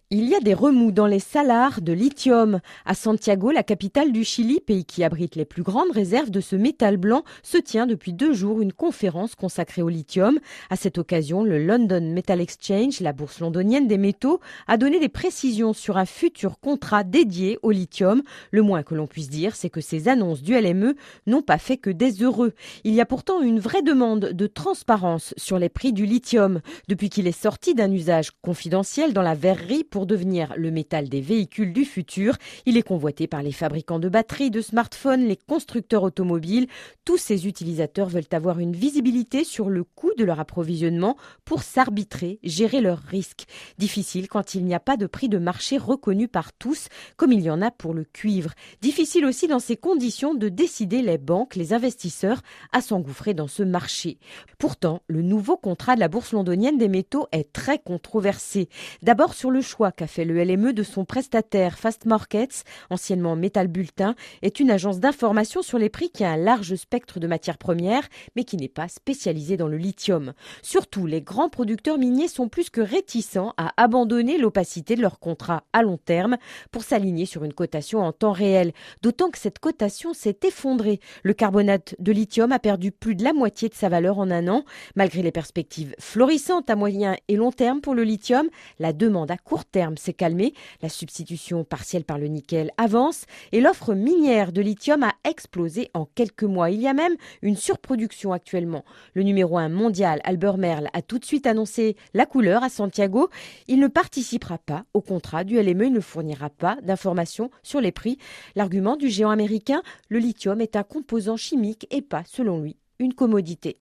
Il y a des remous dans les salars de lithium. À Santiago, la capitale du Chili, pays qui abrite les plus grandes réserves de ce métal blanc, se tient depuis 2 jours une conférence consacrée au lithium. À cette occasion, le London Metal Exchange, la bourse londonienne des métaux, a donné des précisions sur un futur contrat dédié au lithium. Le moins que l'on puisse dire, c'est que ces annonces du LME n'ont pas fait que des heureux. Il y a pourtant une vraie demande de transparence sur les prix du lithium. Depuis qu'il est sorti d'un usage confidentiel dans la verrerie pour devenir le métal des véhicules du futur, il est convoité par les fabricants de batteries, de smartphones, les constructeurs automobiles. Tous ces utilisateurs veulent avoir une visibilité sur le coût de leur approvisionnement pour s'arbitrer, gérer leurs risques. Difficile quand il n'y a pas de prix de marché reconnu par tous, comme il y en a pour le cuivre. Difficile aussi dans ces conditions de décider les banques, les investisseurs à s'engouffrer dans ce marché. Pourtant, le nouveau contrat de la bourse londonienne des métaux est très controversé. D'abord sur le choix qu'a fait le LME de son prestataire Fast Markets, anciennement Metal Bulletin, est une agence d'information sur les prix qui a un large spectre de matières premières, mais qui n'est pas spécialisée dans le lithium. Surtout, les grands producteurs miniers sont plus que réticents à abandonner l'opacité de leur contrat à long terme pour s'aligner sur une cotation en temps réel, d'autant que cette cotation s'est effondrée. Le carbonate de lithium a perdu plus de la moitié de sa valeur en un an. Malgré les perspectives florissantes à moyen et long terme pour le lithium, la demande à court terme s'est calmée, la substitution partielle par le nickel avance et l'offre minière de lithium a explosé en quelques mois. Il y a même une surproduction actuellement. Le numéro 1 mondial, Albert Merle, a tout de suite annoncé la couleur à Santiago. Il ne participera pas au contrat du LME, il ne fournira pas d'informations sur les prix. L'argument du géant américain, le lithium est un composant chimique et pas, selon lui, une commodité.